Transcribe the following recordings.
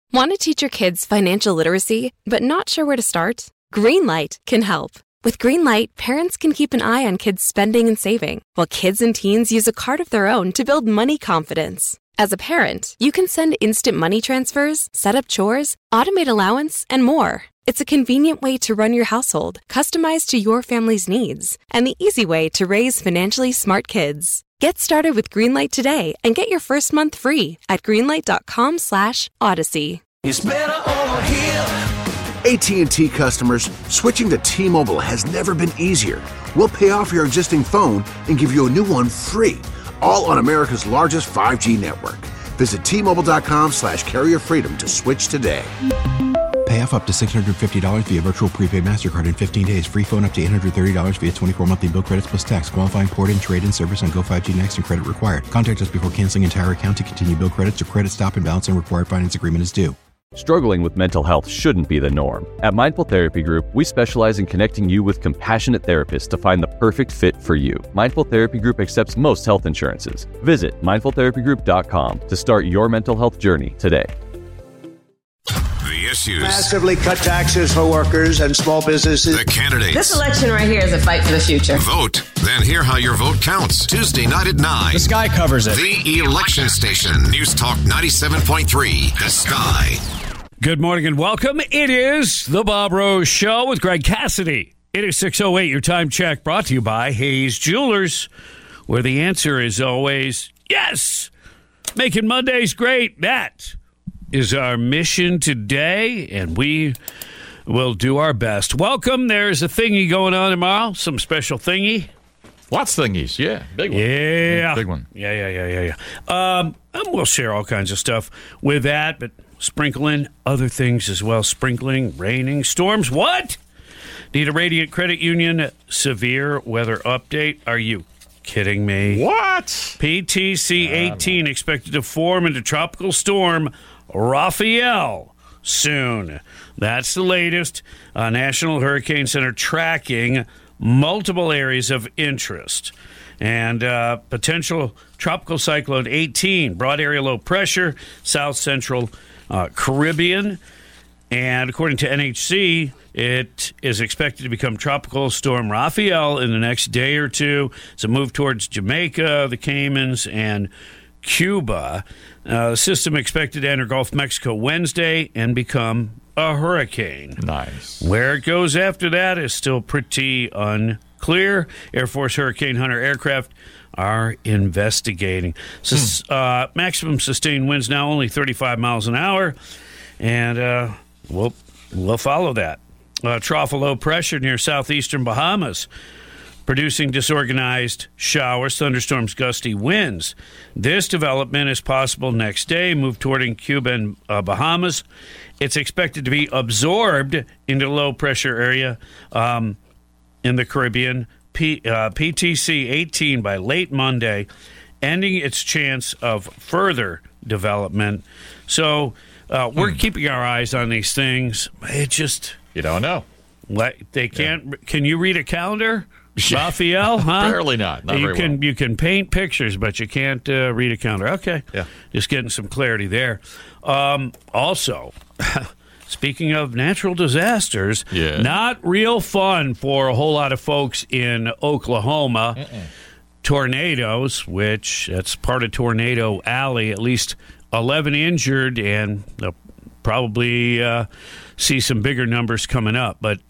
Want to teach your kids financial literacy, but not sure where to start? Greenlight can help. With Greenlight, parents can keep an eye on kids' spending and saving, while kids and teens use a card of their own to build money confidence. As a parent, you can send instant money transfers, set up chores, automate allowance, and more. It's a convenient way to run your household, customized to your family's needs, and the easy way to raise financially smart kids. Get started with Greenlight today and get your first month free at greenlight.com/Odyssey. It's better over here. AT&T customers, switching to T-Mobile has never been easier. We'll pay off your existing phone and give you a new one free, all on America's largest 5G network. Visit T-Mobile.com/carrierfreedom to switch today. Pay off up to $650 via virtual prepaid MasterCard in 15 days. Free phone up to $830 via 24 monthly bill credits plus tax. Qualifying port and trade-in service on Go 5G Next and credit required. Contact us before canceling entire account to continue bill credits or credit stop and balance and required finance agreement is due. Struggling with mental health shouldn't be the norm. At Mindful Therapy Group, we specialize in connecting you with compassionate therapists to find the perfect fit for you. Mindful Therapy Group accepts most health insurances. Visit mindfultherapygroup.com to start your mental health journey today. The issues. Massively cut taxes for workers and small businesses. The candidates. This election right here is a fight for the future. Vote, then hear how your vote counts. Tuesday night at 9. The Sky covers it. The election station. News Talk 97.3. The Sky. Good morning and welcome. It is the Bob Rose Show with Greg Cassidy. It is 6:08, your time check, brought to you by Hayes Jewelers, where the answer is always yes. Making Mondays great. That is our mission today, and we will do our best. Welcome. There's a thingy going on tomorrow, some special thingy. Lots of thingies, yeah. Big one. Yeah. Big one. Yeah. And we'll share all kinds of stuff with that, but sprinkle in other things as well. Sprinkling, raining, storms. What? Need a Radiant Credit Union severe weather update? Are you kidding me? What? PTC 18 expected to form into Tropical Storm Rafael soon. That's the latest. National Hurricane Center tracking multiple areas of interest. And potential Tropical Cyclone 18, broad area low pressure, south central Caribbean. And according to NHC, it is expected to become Tropical Storm Rafael in the next day or two. It's a move towards Jamaica, the Caymans, and Cuba. The system expected to enter Gulf of Mexico Wednesday and become a hurricane. Nice. Where it goes after that is still pretty unclear. Air Force Hurricane Hunter aircraft are investigating. Maximum sustained winds now only 35 miles an hour, and we'll follow that. Trough of low pressure near southeastern Bahamas, producing disorganized showers, thunderstorms, gusty winds. This development is possible next day, move toward Cuba and Bahamas. It's expected to be absorbed into low-pressure area in the Caribbean, PTC 18 by late Monday, ending its chance of further development. So we're keeping our eyes on these things. It just... You don't know. They can't... Yeah. Can you read a calendar? Raphael, huh? Apparently not. Not very well. You can paint pictures, but you can't read a calendar. Okay. Yeah. Just getting some clarity there. Also, speaking of natural disasters, not real fun for a whole lot of folks in Oklahoma. Tornadoes, which that's part of Tornado Alley, at least 11 injured, and they'll probably see some bigger numbers coming up. But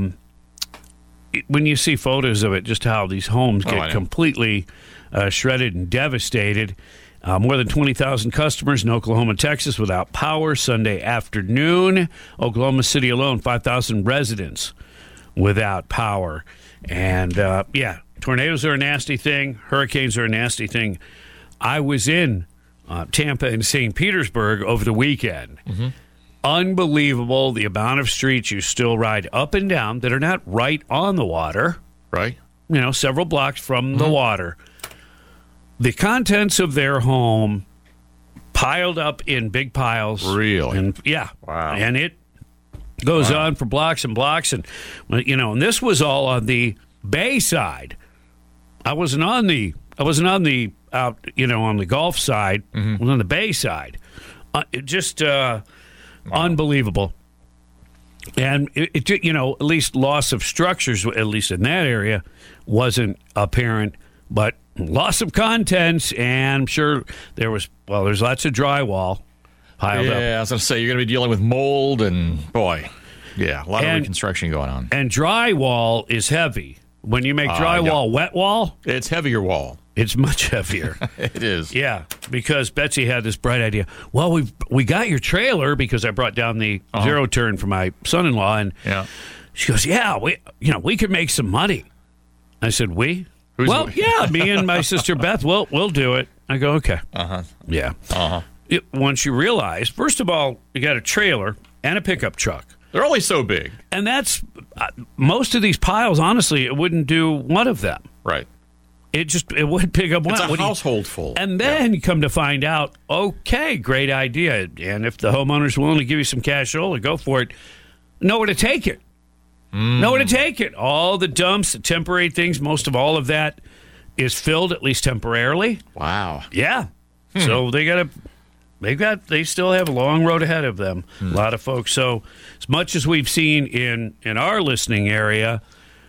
when you see photos of it, just how these homes get completely shredded and devastated. More than 20,000 customers in Oklahoma and Texas without power Sunday afternoon. Oklahoma City alone, 5,000 residents without power. And, tornadoes are a nasty thing. Hurricanes are a nasty thing. I was in Tampa and St. Petersburg over the weekend. Mm-hmm. Unbelievable the amount of streets you still ride up and down that are not right on the water. Right. Several blocks from the water. The contents of their home piled up in big piles. Really? And, Wow. And it goes on for blocks and blocks. And, and this was all on the bay side. I wasn't on the on the Gulf side. I was on the bay side. Unbelievable. And, it, at least loss of structures, at least in that area, wasn't apparent. But loss of contents, and I'm sure there's lots of drywall piled up. Yeah, I was going to say, you're going to be dealing with mold and, boy, a lot of reconstruction going on. And drywall is heavy. When you make drywall wet wall, it's heavier wall. It's much heavier. It is. Yeah, because Betsy had this bright idea. Well, we got your trailer because I brought down the zero turn for my son-in-law, and she goes, "Yeah, we could make some money." I said, "We?" Well, yeah, me and my sister Beth, we'll do it. I go, okay. Yeah. Once you realize, first of all, you got a trailer and a pickup truck. They're only so big. And that's, most of these piles, honestly, it wouldn't do one of them. Right. It would pick up one. It's a household full. And then come to find out, okay, great idea. And if the homeowner's willing to give you some cashola, go for it. Nowhere to take it. Nowhere to take it. All the dumps, the temporary things, most of all of that is filled, at least temporarily. Wow. Yeah. So they still have a long road ahead of them. A lot of folks. So as much as we've seen in our listening area,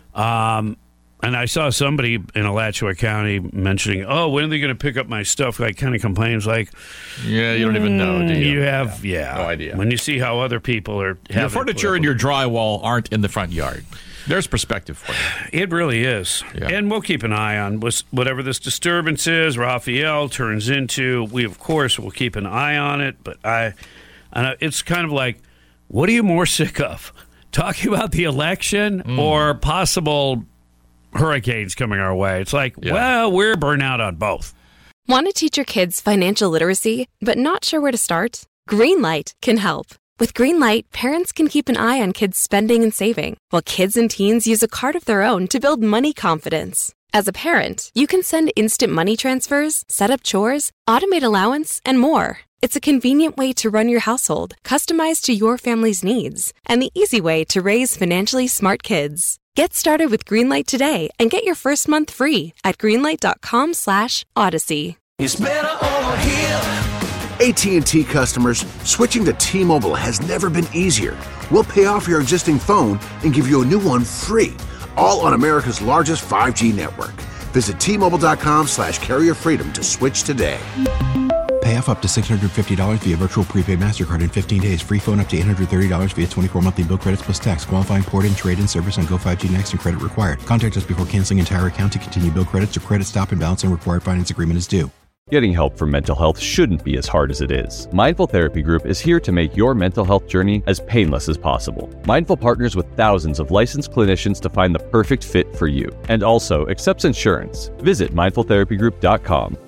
and I saw somebody in Alachua County mentioning, when are they going to pick up my stuff? Like, kind of complains like, you don't even know, do you? You have, no idea. When you see how other people are having your furniture and your drywall aren't in the front yard. There's perspective for you. It really is. Yeah. And we'll keep an eye on whatever this disturbance is, Raphael turns into. We, of course, will keep an eye on it. But it's kind of like, what are you more sick of? Talking about the election or possible hurricanes coming our way? It's like, well, we're burnt out on both. Want to teach your kids financial literacy, but not sure where to start? Greenlight can help. With Greenlight, parents can keep an eye on kids' spending and saving, while kids and teens use a card of their own to build money confidence. As a parent, you can send instant money transfers, set up chores, automate allowance, and more. It's a convenient way to run your household, customized to your family's needs, and the easy way to raise financially smart kids. Get started with Greenlight today and get your first month free at greenlight.com/Odyssey. It's better over here. AT&T customers, switching to T-Mobile has never been easier. We'll pay off your existing phone and give you a new one free, all on America's largest 5G network. Visit T-Mobile.com/carrierfreedom to switch today. Pay off up to $650 via virtual prepaid MasterCard in 15 days. Free phone up to $830 via 24 monthly bill credits plus tax. Qualifying port-in, trade-in service on Go 5G Next and credit required. Contact us before canceling entire account to continue bill credits or credit stop and balance and required finance agreement is due. Getting help for mental health shouldn't be as hard as it is. Mindful Therapy Group is here to make your mental health journey as painless as possible. Mindful partners with thousands of licensed clinicians to find the perfect fit for you, and also accepts insurance. Visit mindfultherapygroup.com.